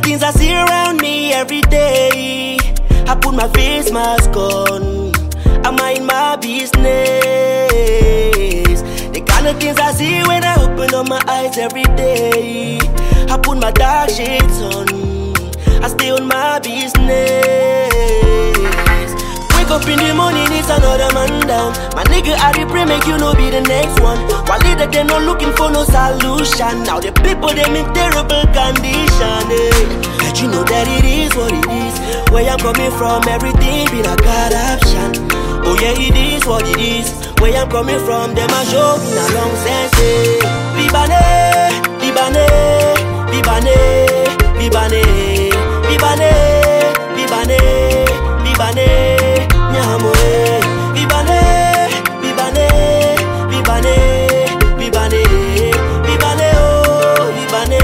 things I see around me every day. I put my face mask on, I mind my business. The kind of things I see when I open up my eyes every day. I put my dark shades on, I stay on my business. Wake up in the morning, it's another man down. My nigga, I pray make you no be the next one. While later they not looking for no solution. Now the people them in terrible condition. But you know that it is what it is. Where I'm coming from, everything been a corruption. Oh yeah, it is what it is. Where I'm coming from, them a show in a long sense. Libane, Libane, Libane, Libane, Libane, Libane, Libane, Nyamoe, Libane, Libane, Libane, Libane, Libane, oh, Libane,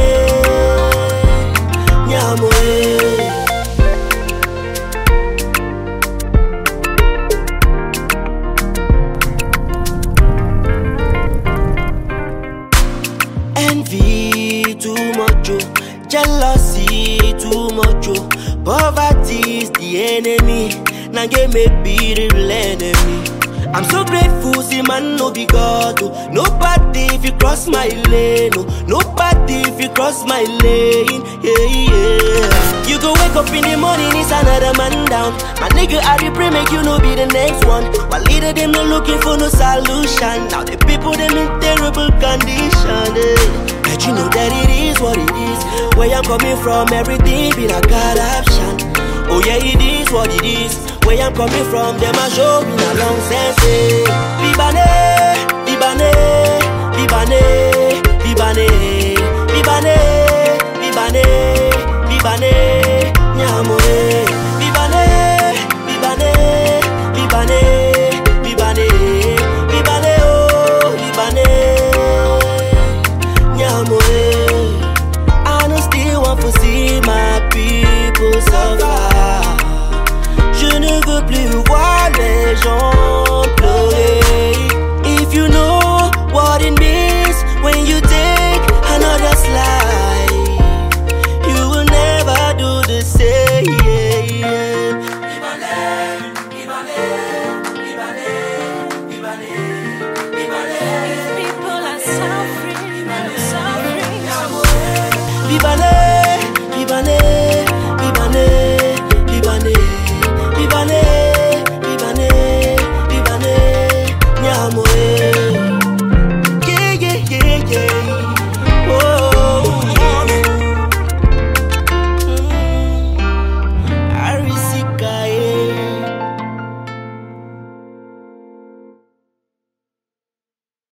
Nyamoe. Envy too much, oh. Jealousy too much, oh. Poverty is the enemy. Now get me be the real enemy. I'm so grateful, see man no be God, oh. Nobody if you cross my lane, oh. Nobody if you cross my lane, yeah, yeah. You go wake up in the morning, it's another man down. My nigga, I pray make you no be the next one. While later them not looking for no solution. Now the people them in terrible condition, But you know that it is what it is. Where I'm coming from, everything been a corruption. Oh yeah, it is what it is. Where I'm coming from, them a show in a long sense. Libane,